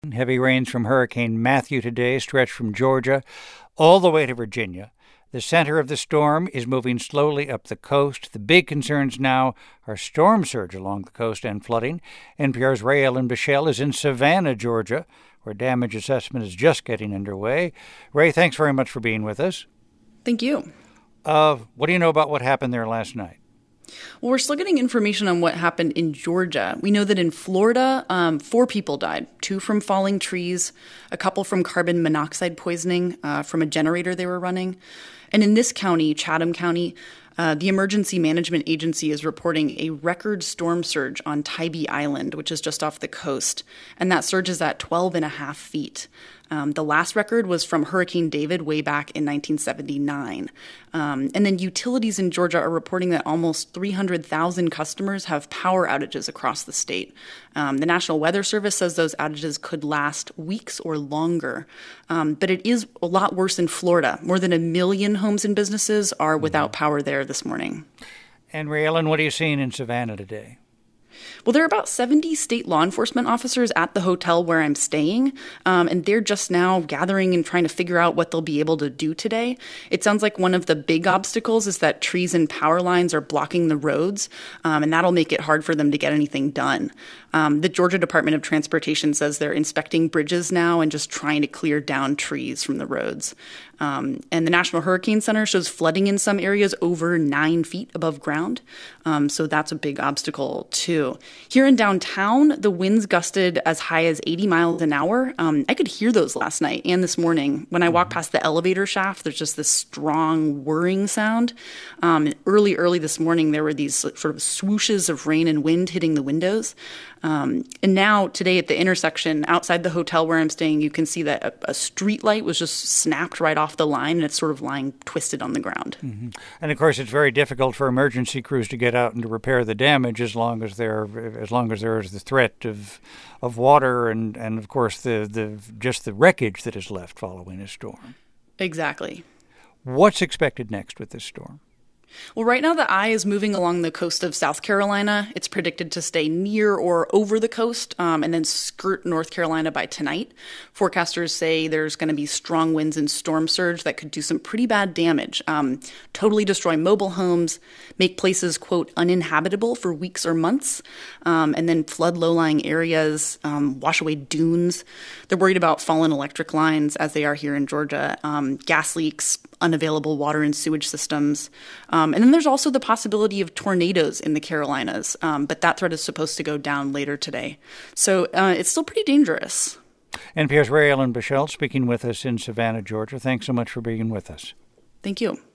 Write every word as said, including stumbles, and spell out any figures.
Heavy rains from Hurricane Matthew today stretch from Georgia all the way to Virginia. The center of the storm is moving slowly up the coast. The big concerns now are storm surge along the coast and flooding. N P R's Ray-Ellen Bichelle is in Savannah, Georgia, where damage assessment is just getting underway. Ray, thanks very much for being with us. Thank you. Uh, what do you know about what happened there last night? Well, we're still getting information on what happened in Georgia. We know that in Florida, um, four people died, two from falling trees, a couple from carbon monoxide poisoning uh, from a generator they were running. And in this county, Chatham County, uh, the Emergency Management Agency is reporting a record storm surge on Tybee Island, which is just off the coast. And that surge is at twelve and a half feet. Um, the last record was from Hurricane David way back in nineteen seventy-nine. Um, and then utilities in Georgia are reporting that almost three hundred thousand customers have power outages across the state. Um, the National Weather Service says those outages could last weeks or longer. Um, but it is a lot worse in Florida. More than a million homes and businesses are without power there this morning. And Ray-Ellen, what are you seeing in Savannah today? Well, there are about seventy state law enforcement officers at the hotel where I'm staying, um, and they're just now gathering and trying to figure out what they'll be able to do today. It sounds like one of the big obstacles is that trees and power lines are blocking the roads, um, and that'll make it hard for them to get anything done. Um, the Georgia Department of Transportation says they're inspecting bridges now and just trying to clear down trees from the roads. Um, and the National Hurricane Center shows flooding in some areas over nine feet above ground. Um, so that's a big obstacle, too. Here in downtown, the winds gusted as high as eighty miles an hour. Um, I could hear those last night and this morning. When I walk past the elevator shaft, there's just this strong whirring sound. Um, early, early this morning, there were these sort of swooshes of rain and wind hitting the windows. Um, and now, today at the intersection outside the hotel where I'm staying, you can see that a, a street light was just snapped right off the line, and it's sort of lying twisted on the ground. Mm-hmm. And of course, it's very difficult for emergency crews to get out and to repair the damage as long as there, as long as there is the threat of, of water and, and of course the, the just the wreckage that is left following a storm. Exactly. What's expected next with this storm? Well, right now the eye is moving along the coast of South Carolina. It's predicted to stay near or over the coast um, and then skirt North Carolina by tonight. Forecasters say there's going to be strong winds and storm surge that could do some pretty bad damage, um, totally destroy mobile homes, make places, quote, uninhabitable for weeks or months, um, and then flood low-lying areas, um, wash away dunes. They're worried about fallen electric lines, as they are here in Georgia, um, gas leaks, unavailable water and sewage systems. Um, and then there's also the possibility of tornadoes in the Carolinas, um, but that threat is supposed to go down later today. So uh, it's still pretty dangerous. N P R's Ray-Ellen Bichelle speaking with us in Savannah, Georgia. Thanks so much for being with us. Thank you.